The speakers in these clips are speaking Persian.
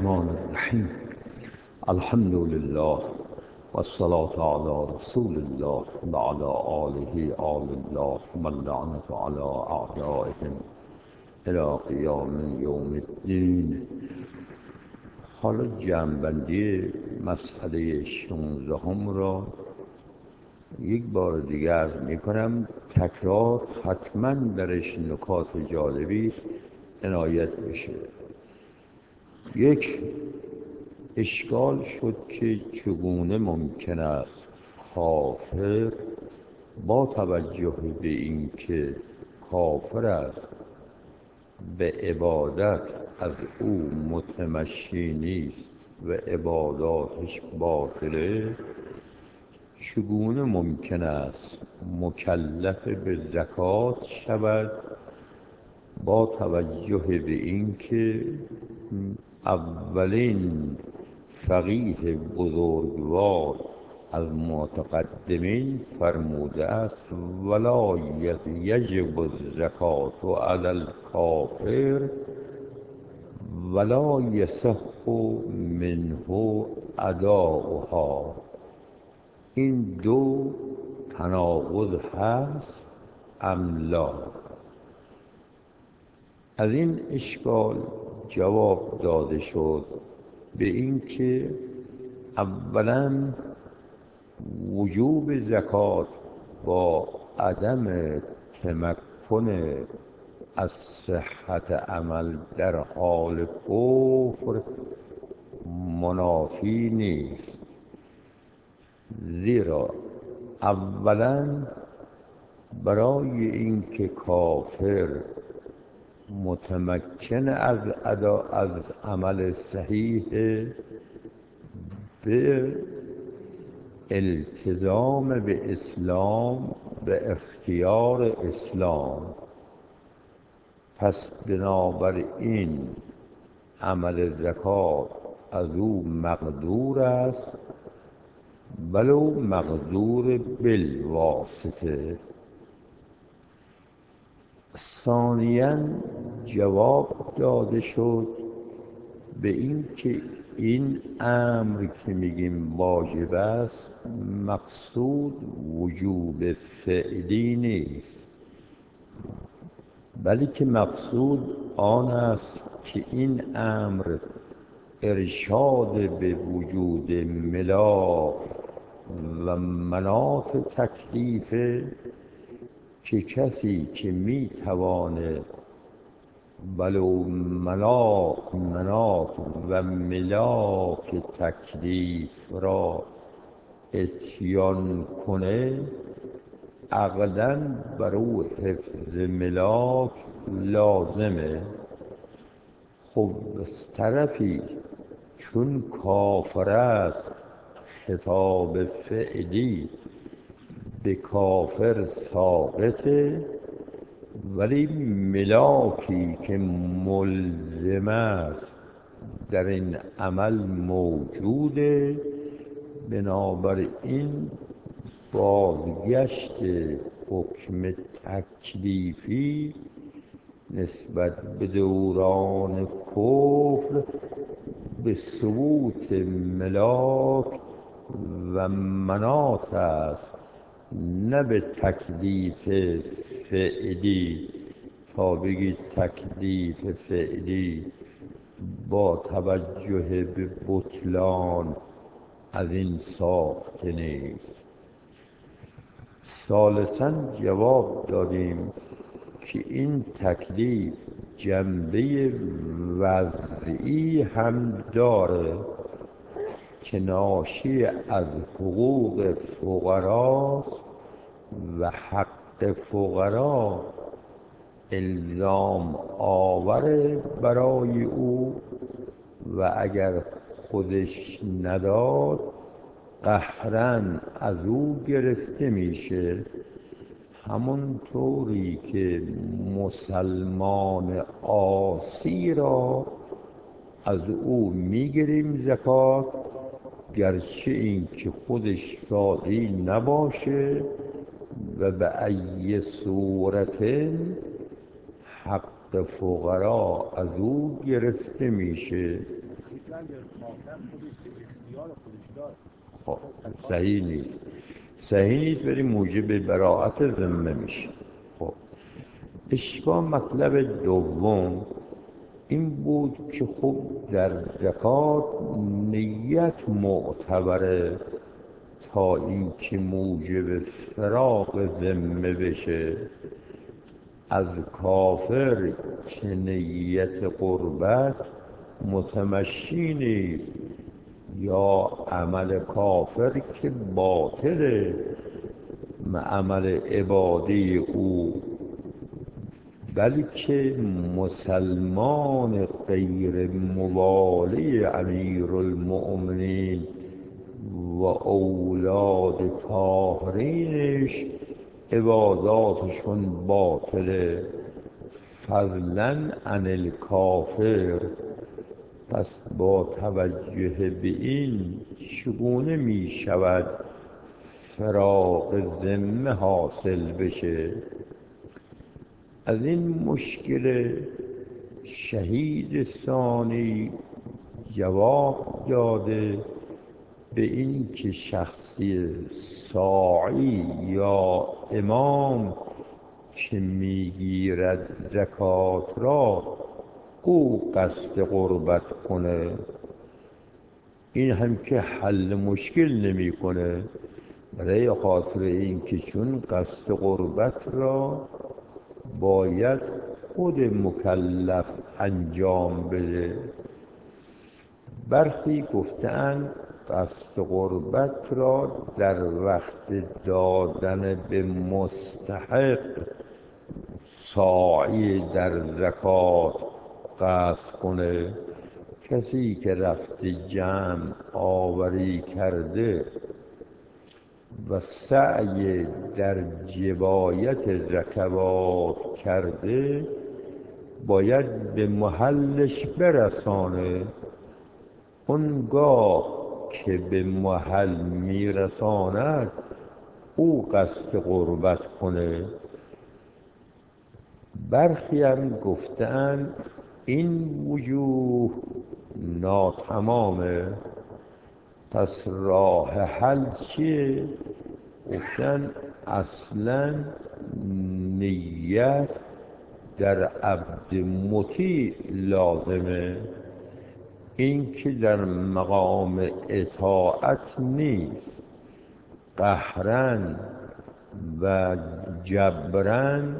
الرحمن الرحیم. الحمد لله والصلاة على رسول الله وعلى آله آل الله واللعنة على أعدائهم إلى قیام یوم الدین. حالا جمع‌بندی مسئله 16 را یک بار دیگه عرض می کنم. تکرار حتما درش نکات جالبی عنایت بشه. یک، اشکال شد که چگونه ممکن است کافر با توجه به اینکه کافر است، به عبادت از او متمشی نیست و عباداتش باطله، چگونه ممکن است مکلف به زکات شود با توجه به اینکه اولین فقیه بزرگوار از متقدمین فرموده است ولا یجب الزکات علی الکافر ولا یصح منه اداؤها. این دو تناقض هست ام لا؟ از این اشکال جواب داده شد به اینکه اولا وجوب زکات با عدم تمکن از صحت عمل در حال کفر منافی نیست، زیرا اولا برای اینکه کافر متمکن از عمل صحیح به التزام به اسلام، به اختیار اسلام، پس بنابراین عمل زکات از او مقدور است، ولو مقدور بالواسطه. ثانیاً جواب داده شد به این که این امر که میگیم واجب است مقصود وجوب فعلی نیست، بلکه مقصود آن است که این امر ارشاد به وجود ملاک و مناط تکلیفه، که کسی که میتوانه ولو مناط و ملاک تکلیف را اتیان کنه، عقلاً بر او حفظ ملاک لازمه. خب از طرفی چون کافر است، خطاب فعلی به کافر ساقطه، ولی ملاکی که ملزم است در این عمل موجوده، بنابراین بازگشت حکم تکلیفی نسبت به دوران کفر به ثبوت ملاک و مناط است، نه به تکلیف فعلی. تا بگید تکلیف فعلی با توجه به بطلان از این ساخته نیست. ثالثاً جواب دادیم که این تکلیف جنبه وضعی هم داره که ناشی از حقوق فقراست و حق فقرا الزام آور برای او، و اگر خودش نداد قهراً از او گرفته میشه. همون طوری که مسلمان عاصی را از او میگیریم زکات، گرچه این که خودش راضی نباشه و به ای صورت حق فقرا از او گرفته میشه. خب صحیح نیست ولی موجب براءت ذمه میشه. خب اشکال مطلب دوم این بود که خب در زکات نیت معتبره تا اینکه موجب فراق ذمه بشه. از کافر که نیت قربت متمشی نیست، یا عمل کافر که باطله عمل عبادی او، بلکه مسلمان غیر موالی امیرالمؤمنین و اولاد طاهرینش عباداتشون باطله، فضلا عن الکافر. پس با توجه به این چگونه می شود فراق ذمه حاصل بشه؟ از این مشکل شهید ثانی جواب داده به این که شخصی ساعی یا امام که میگیرد زکات را او قصد قربت کنه، این هم که حل مشکل نمی کنه، برای خاطر این که چون قصد قربت را باید خود مکلف انجام بده. برخی گفتند قصد قربت را در وقت دادن به مستحق ساعی در زکات قصد کنه. کسی که رفت جمع آوری کرده و سعی در جبایت زکوات کرده باید به محلش برسانه. اونگاه که به محل میرساند او قصد قربت کنه. برخی هم گفتند این وجوه ناتمامه، پس راه حل چیه؟ گفتن اصلا نیت در عبد مطیع لازمه، این که در مقام اطاعت نیست. قهرن و جبرن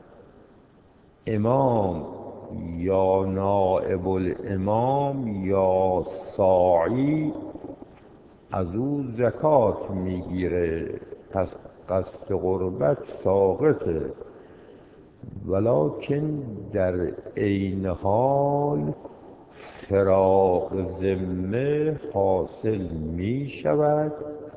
امام یا نائب الامام یا ساعی از او زکات میگیره، پس قصد قربت ساقطه. ولکن در عین حال فراق ذمه حاصل می شود،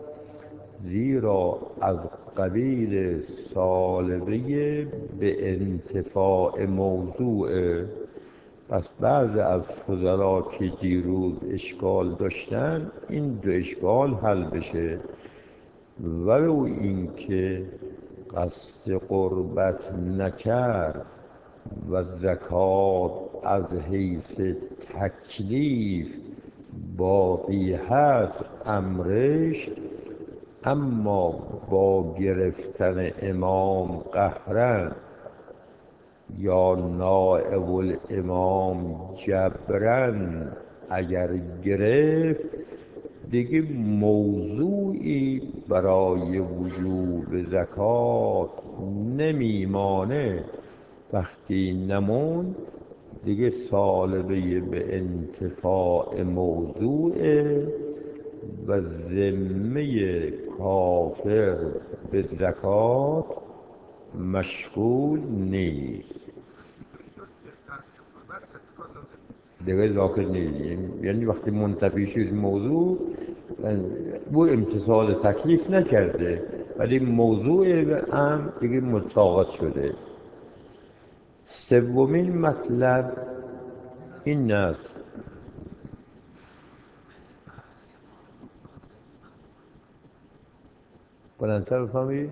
زیرا از قبیل سالبه به انتفاع موضوع. پس بعض از فضلا که دیروز اشکال داشتن این دو اشکال حل بشه. ولو اینکه قصد قربت نکرد و زکات از حیث تکلیف باقی هست امرش، اما با گرفتن امام قهرن یا نائب الامام جبرن اگر گرفت دیگه موضوعی برای وجوب زکات نمیمانه. وقتی نمون دیگه سالبه به انتفاع موضوعه و ذمه کافر به زکات مشغول نیست، دیگه ذاکر نیست. یعنی وقتی منتفی شد موضوع او امتصال تکلیف نکرده ولی موضوع هم دیگه مساقط شده. سومین مطلب این است بلندتر بفهمید.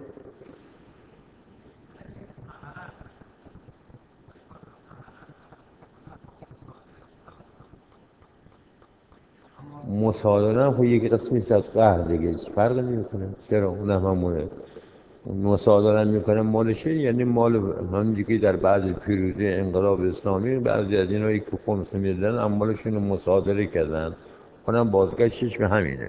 مصادره خب یک قسمیست از قهر دیگه، هیچ فرقی نمیکنه. چرا اون هم همونه. مصادره میکنه مالشه، یعنی مال همونجوری که در بعد پیروزی انقلاب اسلامی بعضی از اینایی که خمس میدن اموالشون رو مصادره کردن، اونم بازگشتش به همینه.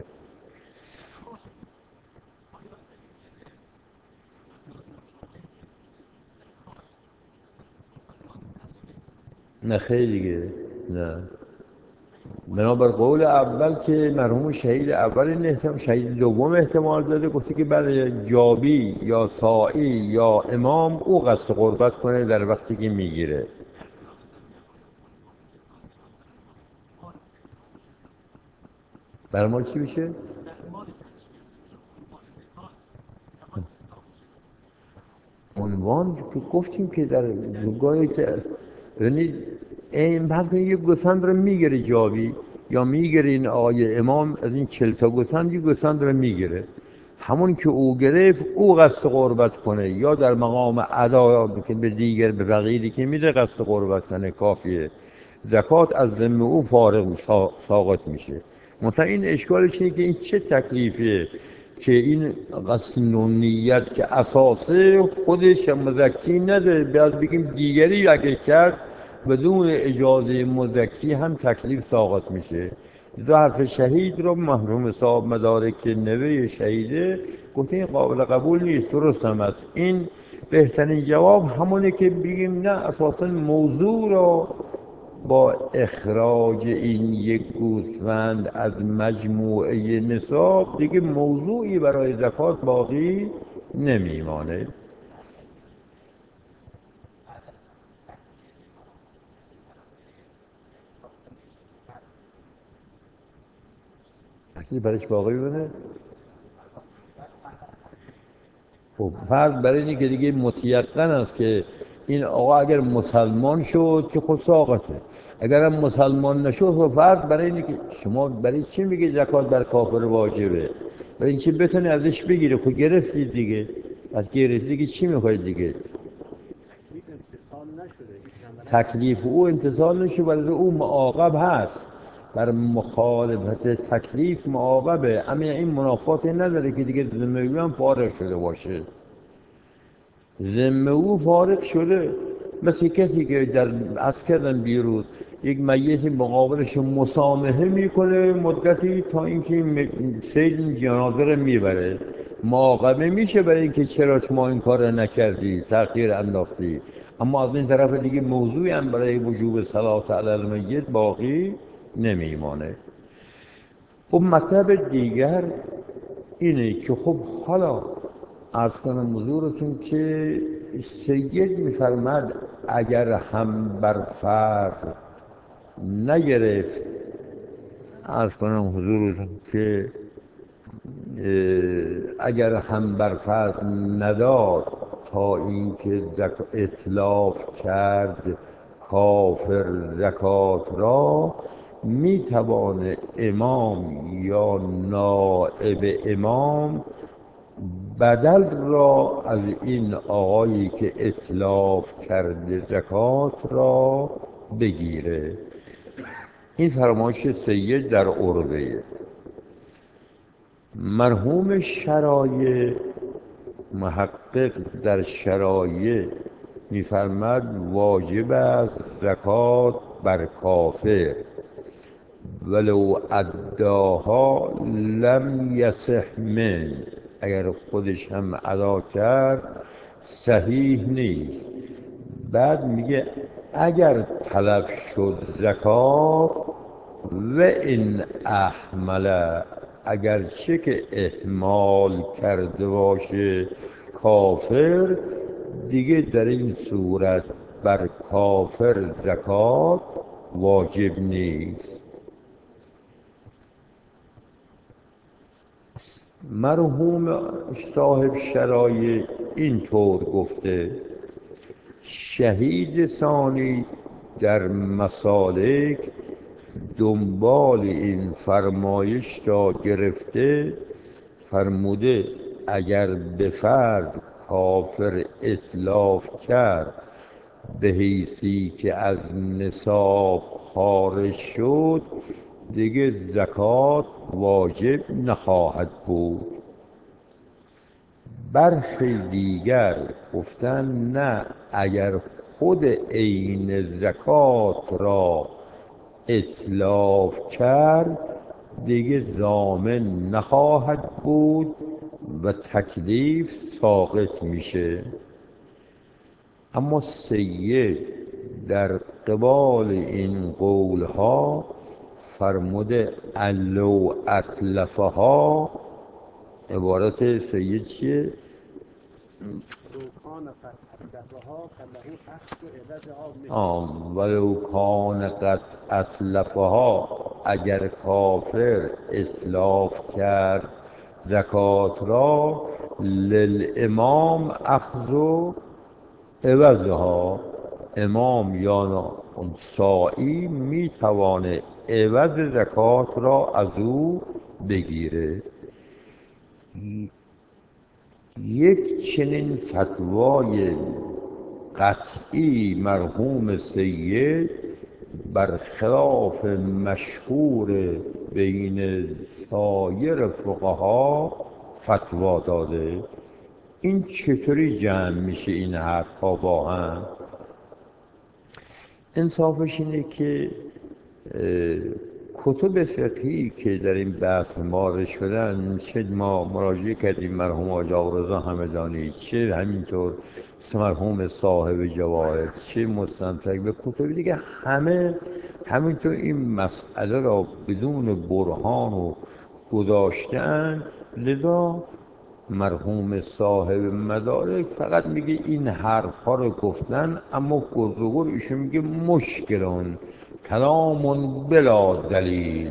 نه خیلی دیگه، نه. بنابر قول اول که مرحوم شهید اول این احتمال، شهید دوم احتمال داده، گفته که برای جابی یا سائی یا امام او قصد قربت کنه در وقتی که میگیره. برای ما چی میشه؟ عنوان که گفتیم که در گاهی یعنی این بعد یک گسند رو میگیره جاوی یا میگیره این آقای امام، از این 40 تا گسند یک گسند رو میگیره، همون که او گرفت او قصد قربت کنه، یا در مقام ادا که به دیگر به فقیری که میده قصد قربت کنه کافیه. زکات از ذمه او فارغ ساقط میشه. مثلا این اشکالش اینه که این چه تکلیفیه که این قصد نیت که اساسه خودش مزکی نده، باید بگیم دیگری اگه کرد بدون اجازه مزکی هم تکلیف ساقط میشه. ضعف شهید رو محروم صاحب مدارک نوه شهیده گفته این قابل قبول نیست. درست هم است. این بهترین جواب همونه که بگیم نه، اساسا موضوع رو با اخراج این یک گوسفند از مجموعه نصاب دیگه موضوعی برای زکات باقی نمیمانه. چیزی برش باقی بونه. خب فرض برای اینه که دیگه متیقن است که این آقا اگر مسلمان شد که خود ساقطه، اگر هم مسلمان نشد خب فرض برای اینه که شما برای چی میگه زکات بر کافر واجبه؟ برای اینکه بتونه ازش بگیره. خب گرفتید دیگه، از گرفتید دیگه چی میخواید دیگه؟ تکلیف او امتصال نشه، برای او معاقب هست، بر مخالفت تکلیف معاقبه. اما این منافاتی نداره که دیگه ذمه او هم فارغ شده باشه. ذمه او فارغ شده، مثل کسی که در عرض کردن بیرون یک میت مقابلش مسامحه میکنه مدتی تا اینکه سیل جنازه رو میبره، معاقبه میشه برای اینکه چرا شما این کار نکردی، تأخیر انداختی. اما از این طرف دیگه موضوعی هم برای وجوب صلات علی المیت باقی نمیمانه. خب مطلب دیگر اینه که خب حالا عرض کنم حضورتون که سید میفرمد اگر هم بر فرد نگرفت، عرض کنم حضورتون که اگر هم بر فرد نداد تا اینکه اتلاف کرد کافر زکات را، میتوانه امام یا نائب امام بدل را از این آقایی که اتلاف کرده زکات را بگیره. این فرمایش سید در عربه. مرحوم شرایع محقق در شرایع میفرماد واجب است زکات بر کافر ولو اداها لم یصح من، اگر خودش هم ادا کرد صحیح نیست. بعد میگه اگر طلب شد زکات و این احمله، اگرچه که اهمال کرده باشه کافر، دیگه در این صورت بر کافر زکات واجب نیست. مرحوم صاحب شرایع اینطور گفته. شهید ثانی در مسالک دنبال این فرمایش را گرفته، فرموده اگر به فرد کافر اتلاف کرد به حیثی که از نصاب خارج شد، دیگه زکات واجب نخواهد بود. برخی دیگر گفتن نه، اگر خود عین زکات را اتلاف کرد دیگه ضامن نخواهد بود و تکلیف ساقط میشه. اما سید در قبال این قولها فرموده لو اتلفها. عبارت سید چیه؟ ولو کان قد اتلفها، اگر کافر اتلاف کرد زکات را، للامام اخذ عوضها، امام یا اون سائی میتوانه عوض زکات را از او بگیره. یک چنین فتوای قطعی مرحوم سید برخلاف مشهور بین سایر فقها فتوا داده. این چطوری جمع میشه این حرفها با هم؟ انصافش اینه که کتب فقهی که در این بحث مارد شدن، چه ما مراجعه کردیم مرحوم حاج آقارضا همدانی، چه همینطور مرحوم صاحب جواهر، چه مستمسک به کتب دیگه، همه همینطور این مسئله را بدون برهان و گذاشتن. لذا مرحوم صاحب مدارک فقط میگه این حرفها رو گفتن، اما گرزگور ایشون میگه مشکلون کلام بلا دلیل.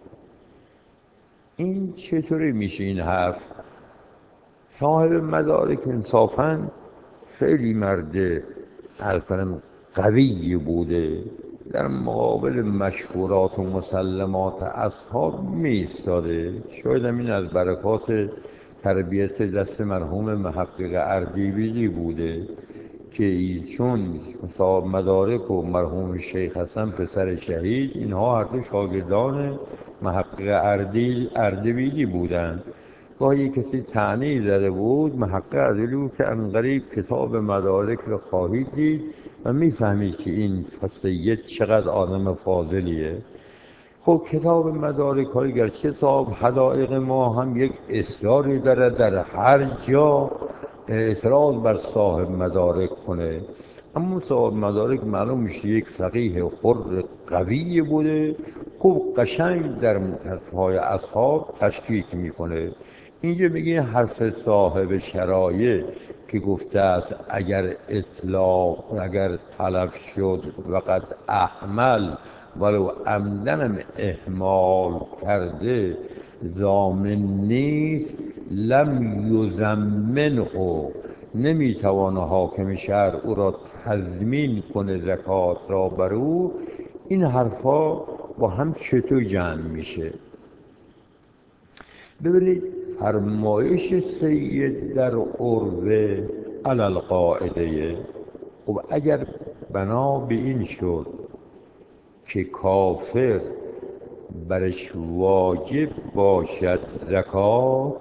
این چطوری میشه این حرف؟ صاحب مدارک انصافاً خیلی مرد الکنم قوی بوده، در مقابل مشهورات و مسلمات اصحاب میستاده. شاید این از برکات تربیت دست مرحوم محقق اردبیلی بوده که چون صاحب مدارک و مرحوم شیخ حسن پسر شهید، اینها هر دو شاگردان محقق اردبیلی بودند. گاهی کسی طعنه‌ای زده بود، محقق اردبیلی بود که انقریب کتاب مدارک رو خواهید دید و میفهمید که این سید چقدر آدم فاضلیه. خب کتاب مدارک های گرچه صاحب حدائق ما هم یک اصراری داره در هر جا اعتراض بر صاحب مدارک کنه، اما صاحب مدارک معلوم میشه یک فقیه حر قوی بوده، خوب قشنگ در حرفهای اصحاب تشکیک میکنه. اینجا میگه حرف صاحب شرایع که گفته است اگر اطلاق اگر طلب شد وقد احمل ولو عمدنم اهمال کرده ضامن نیست، لم یضمنه، نمیتوانه حاکم شهر او را تضمین کنه زکات را بر او. این حرفا با هم چطور جمع میشه؟ ببینید فرمایش سید در عروه علی القاعده، خب اگر بنا به این شد که کافر برش واجب باشد زکات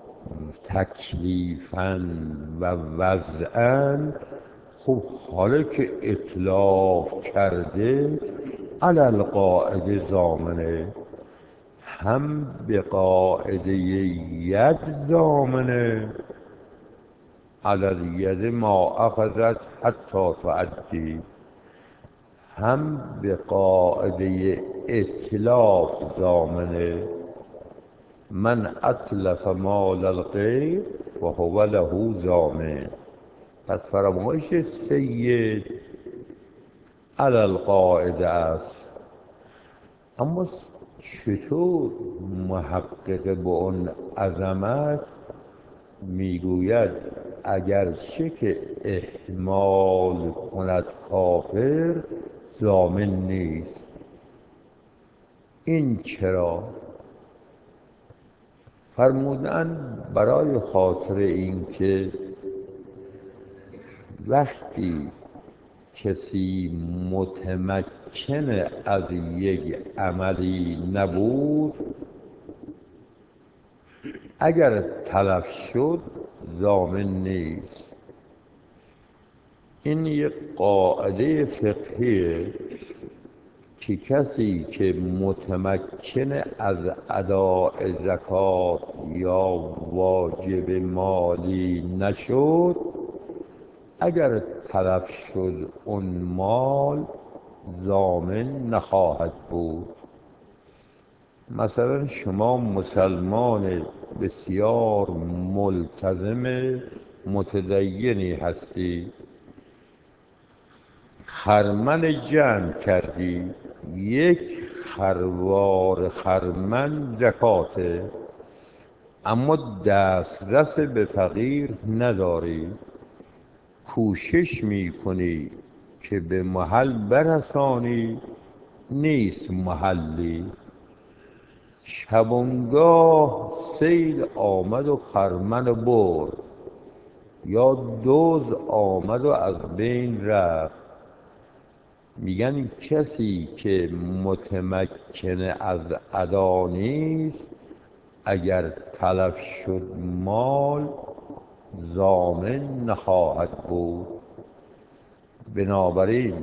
تکلیفاً و وضعاً، خب حالا که اطلاق کرده علی القاعده ضامنه، هم به قاعده ید ضامنه، علی الید ما اخذت حتی تعدی، هم به قاعده اطلاق ضامنه، من اتلف مال الغیر فهو له ضامن. پس فرمایش سید علی القاعده است. اما چطور محقق به اون عظمت میگوید اگرچه که احمال کند کافر ضامن نیست؟ این چرا؟ فرمودن برای خاطر این که وقتی کسی متمکن از یک عملی نبود، اگر تلف شد ضامن نیست. این یک قاعده فقهیه که کسی که متمکن از اداء زکات یا واجب مالی نشد، اگر تلف شد اون مال ضامن نخواهد بود. مثلا شما مسلمان بسیار ملتزم متدینی هستی، خرمن جمع کردی، یک خروار خرمن زکاته، اما دسترس به فقیر نداری، کوشش میکنی که به محل برسانی، نیست محلی. شبانگاه سیل آمد و خرمن برد، یا دزد آمد و از بین رفت. میگن کسی که متمکن از ادا نیست، اگر تلف شد مال ضامن نخواهد بود. بنابراین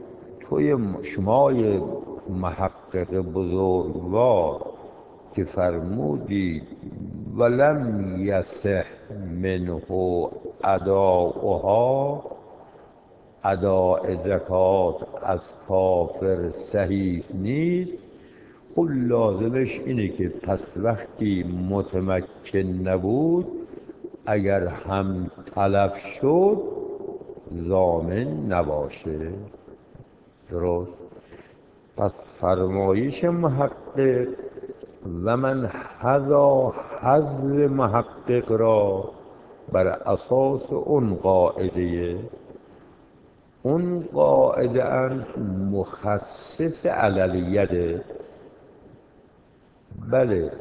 شمای محقق بزرگوار که فرمودید ولم یصح منه اداؤها، اداء زکات از کافر صحیح نیست، خب لازمش اینه که پس وقتی متمکن نبود، اگر هم تلف شد ضامن نباشه. درست؟ پس فرمایش محقق و من حذا حذف محقق را بر اساس اون قاعده، اون قاعده ان مخصص عللیته. بله،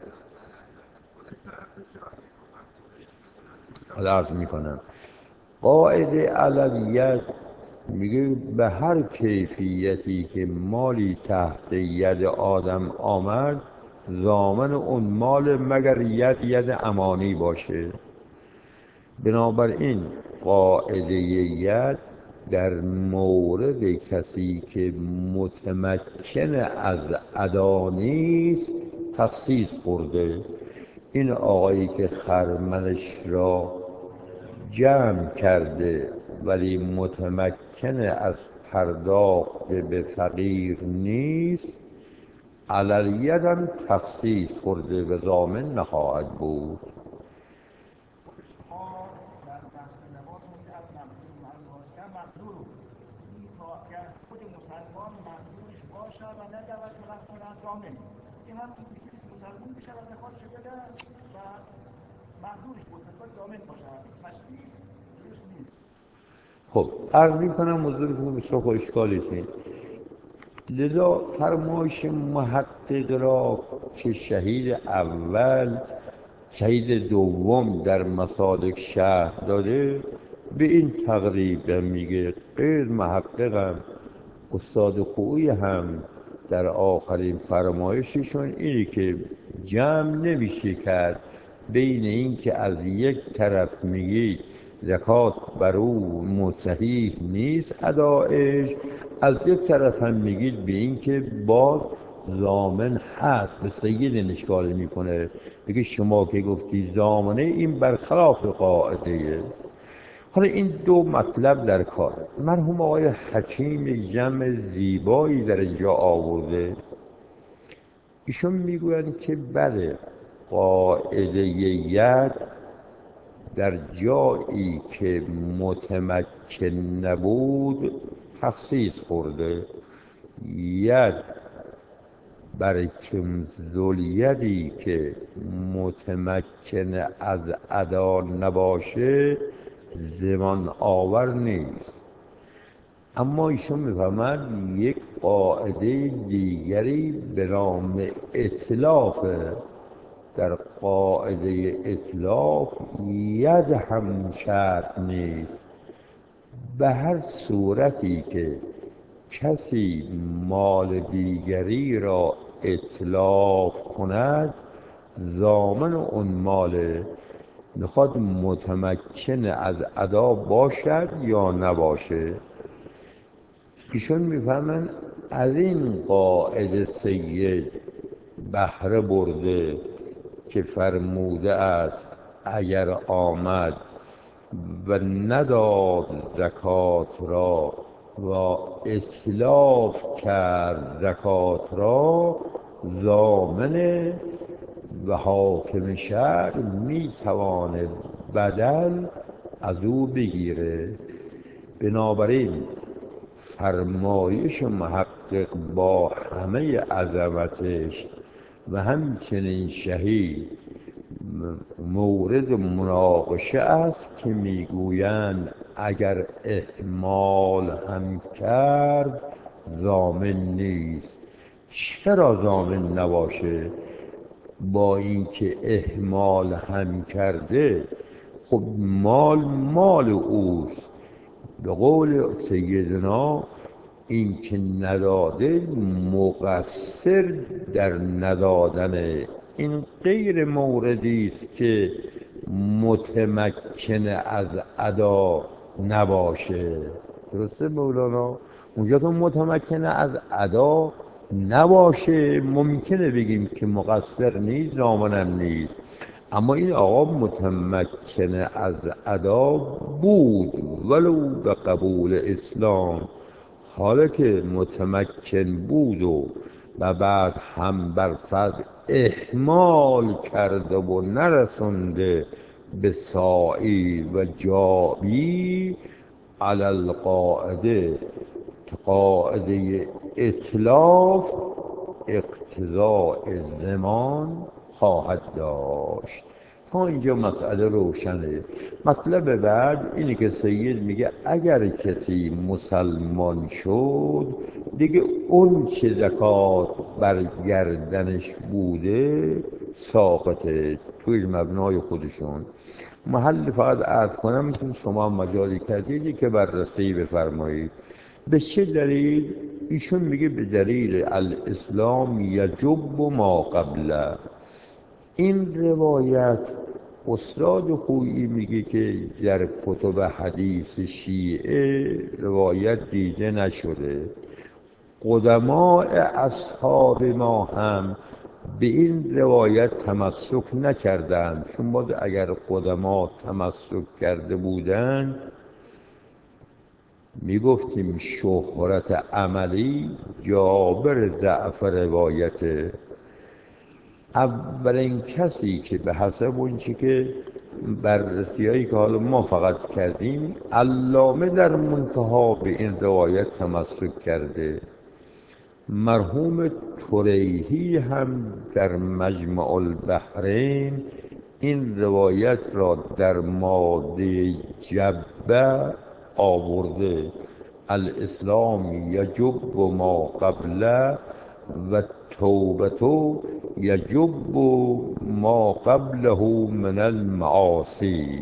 عرض میکنم قاعده عللیت میگه به هر کیفیتی که مالی تحت ید آدم آمد، ضامن اون مال مگر ید امانی باشه. بنابراین قاعده ید در مورد کسی که متمکن از ادا نیست تخصیص خورده. این آقایی که خرمنش را جمع کرده ولی متمکن از پرداخت به فقیر نیست، عللیت هم تخصیص خورده و ضامن نخواهد بود. خب عرض میکنم حضورتون به سخن اشکالتون. لذا فرمایش محقق را که شهید اول شهید دوم در مسالک شرح داده، به این تقریب میگه. غیر محققم استاد خویی هم در آخرین فرمایششون اینه که جمع نمیشه کرد بین این که از یک طرف میگی زکات بر او مستحیل نیست ادایش، از یک طرف هم میگید به این که باز ضامن هست. به سید اشکال میکنه، بگه شما که گفتی ضامنه، این برخلاف قاعده. حالا این دو مطلب در کار. مرحوم آقای حکیم جمع زیبایی در اینجا آورده. ایشون میگویند که بله، قاعده ید در جایی که متمکن نبود تخصیص خورده. ید برای ذولیدی که متمکن از ادا نباشه زمان آور نیست. اما ایشون میفهمد یک قاعده دیگری به نام اطلافه. در قاعده اطلاف ید هم شرط نیست، به هر صورتی که کسی مال دیگری را اتلاف کند، ضامن اون مال میخواد متمکن از ادا باشد یا نباشه. ایشون میفهمن از این قاعده سید بهره برده که فرموده است اگر آمد و نداد زکات را و اتلاف کرد زکات را، ضامن و حاکم شهر میتواند بدل از او بگیره. بنابراین فرمایش محقق با همه عظمتش و همچنین شهید مورد مناقشه است که میگویند اگر اهمال هم کرد ضامن نیست. چرا ضامن نباشه؟ با اینکه اهمال هم کرده، خب مال اوست. به قول سیدنا این که نداده مقصر در ندادن، این غیر موردی است که متمکن از ادا نباشه. درسته مولانا؟ اونجا که متمکن از ادا نباشه ممکنه بگیم که مقصر نیست، ضامنم نیست. اما این آقا متمکن از ادا بود ولو به قبول اسلام. حالا که متمکن بود و بعد هم بر صد اهمال کرده و نرسونده به ساعی و جابی، علی القاعده قاعده اتلاف اقتضاء زمان خواهد داشت. تا اینجا مسئله روشنه. مطلب بعد اینه که سید میگه اگر کسی مسلمان شد دیگه اون چه زکات بر گردنش بوده ساقطه توی مبنای خودشون. محل فقط عرض کنم میتونم شما مجالی کردید که بررسی بفرمایید. به چه دلیل؟ ایشون میگه به دلیل الاسلام یجب ما قبله. این روایت استاد خویی میگه که در کتب حدیث شیعه روایت دیده نشده. قدماء اصحاب ما هم به این روایت تمسک نکردند، چون باید اگر قدما تمسک کرده بودند میگفتیم شهرت عملی جابر ضعف روایته. اولین کسی که به حسب اون چی که بررسی‌هایی که حالا ما فقط کردیم علامه در منتها به این روایت تمسک کرده. مرحوم طریحی هم در مجمع البحرین این روایت را در ماده جبه آورده. الاسلام یجب ما قبله و توبتو یجب ما قبله من المعاصی.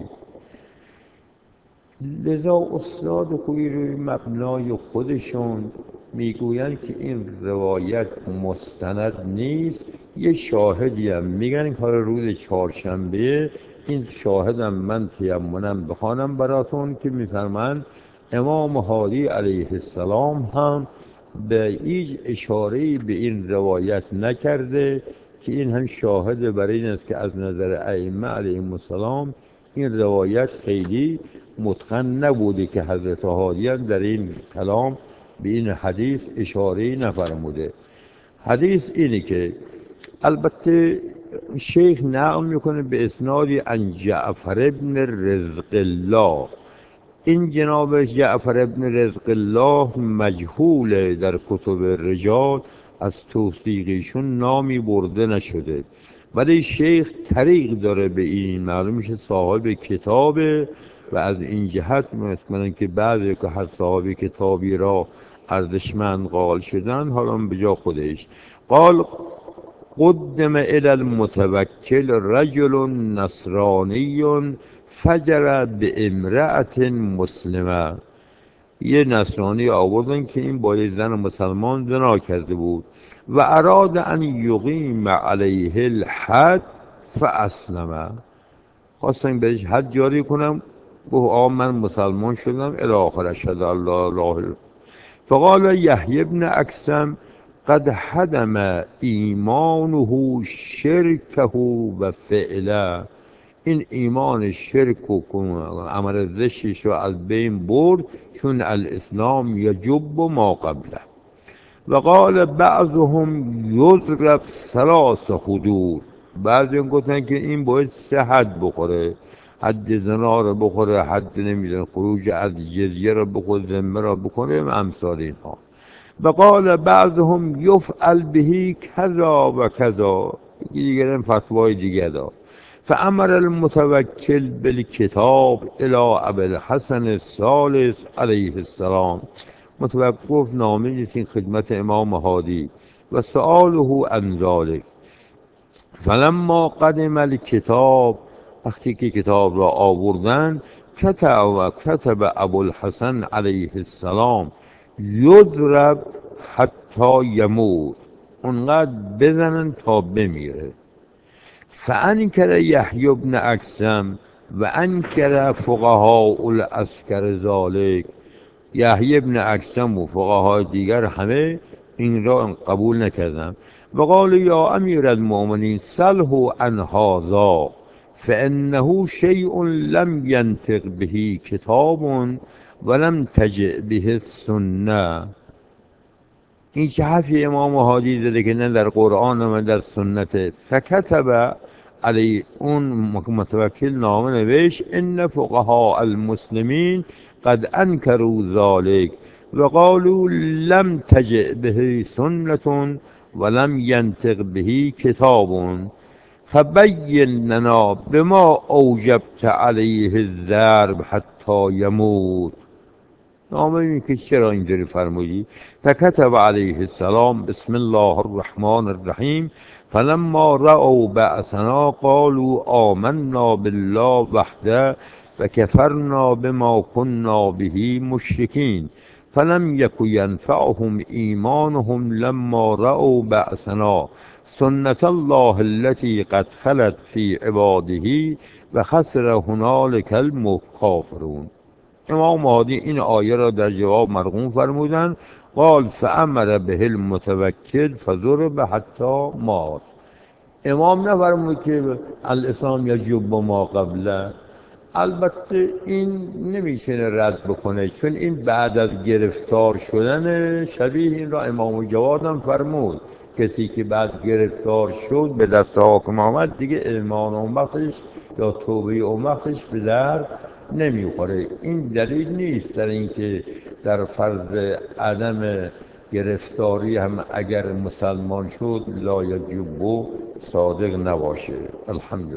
لذا استاد خویی روی مبنای خودشون میگویند که این روایت مستند نیست. یه شاهدی هم میگن که روز چهارشنبه این شاهدم من تیمونم بخوانم براتون که میفرمند امام هادی علیه السلام هم به هیچ اشاره‌ای به این روایت نکرده که این هم شاهد بر این است که از نظر ائمه علیهم السلام این روایت خیلی متقن نبوده که حضرت هادی هم در این کلام به این حدیث اشاره‌ای نفرموده. حدیث اینه که البته شیخ نقل میکنه به اسنادی عن جعفر ابن رزق الله. این جناب جعفر ابن رزق الله مجهول در کتب رجال، از توثیقیشون نامی برده نشده، ولی شیخ طریق داره به این، معلوم میشه صاحب کتابه و از این جهت مثلا که بعضی که هر صاحب کتابی را ارزشمند قائل شدن حالا به جا خودش قال قدم الى المتوکل رجل نصرانی فجر به امرأة مسلمه. یه نصرانی آوردن که این با یه زن مسلمان زنا کرده بود و اراد ان یقیم علیه الحد فاسلم، خواستم بهش حد جاری کنم. گفت آقا من مسلمان شدم الی آخر اشهد ان لا اله الا. فقال یحیی بن اکثم قد هدم ایمانه شرکه و فعله، این ایمان شرک و عمل زشتش رو از بین برد، چون الاسلام یجب ما قبله. و قال بعضهم یضرب ثلاث حدود، بعضی گفتن که این باید سه حد بخوره، حد زنا رو بخوره، حد نمیدن خروج از جزیه رو بخوره، ذمه رو بکنه و امثال اینها. و قال بعضهم یفعل بهی کذا و کذا، دیگران فتوای دیگه داد. فامر المتوکل بالکتاب الى ابی الحسن الثالث علیه السلام، متوقف نامه نویسید خدمت امام هادی و سؤاله عن ذلك. فلما قدم الکتاب، وقتی که کتاب را آوردن، کتب ابوالحسن علیه السلام یضرب حتی یموت، اونقدر بزنن تا بمیره. فانکر یحیی بن اکثم و انکر فقهاء العسکر ذلك، یحیی بن اکثم و فقهای دیگر همه این را قبول نکردند. و قال یا امیر المؤمنین سله عن هذا فانه شیء لم ینطق به کتاب ولم تجئ به السنه، این چه حرفی امام هادی زده که نه در قرآن و نه در سنت. فکتب علی، اون متوکل نامه نوشت ان فقهاء المسلمین قد انکروا ذلك و قالوا لم تجئ به سنة ولم ینطق به کتاب فبین لنا بما اوجبت علیه الضرب حتی یموت. نامه این که چرا اینجوری فرمودی؟ فکتب علیه السلام بسم الله الرحمن الرحیم فلما رأوا بأسنا قالوا آمنا بالله وحده و کفرنا بما كنا به مشرکین فلم یک ینفعهم ایمانهم لما رأوا بأسنا سنت الله التي قد خلت في عباده و خسر هنالك الکافرون. امام هادی این آیه را در جواب مرقوم فرمودند. قال فامر به المتوکل فضرب حتی مات. امام نفرمود که الاسلام یجب ما قبله. البته این نمیشه رد بکنه، چون این بعد از گرفتار شدن، شبیه این را امام جواد هم فرمود، کسی که بعد گرفتار شد به دست حاکم آمد دیگه ایمان اون یا توبه اون به در نمیخوره. این دلیل نیست در اینکه در فرض عدم گرفتاری هم اگر مسلمان شد لا یجب صادق نباشه. الحمدلله.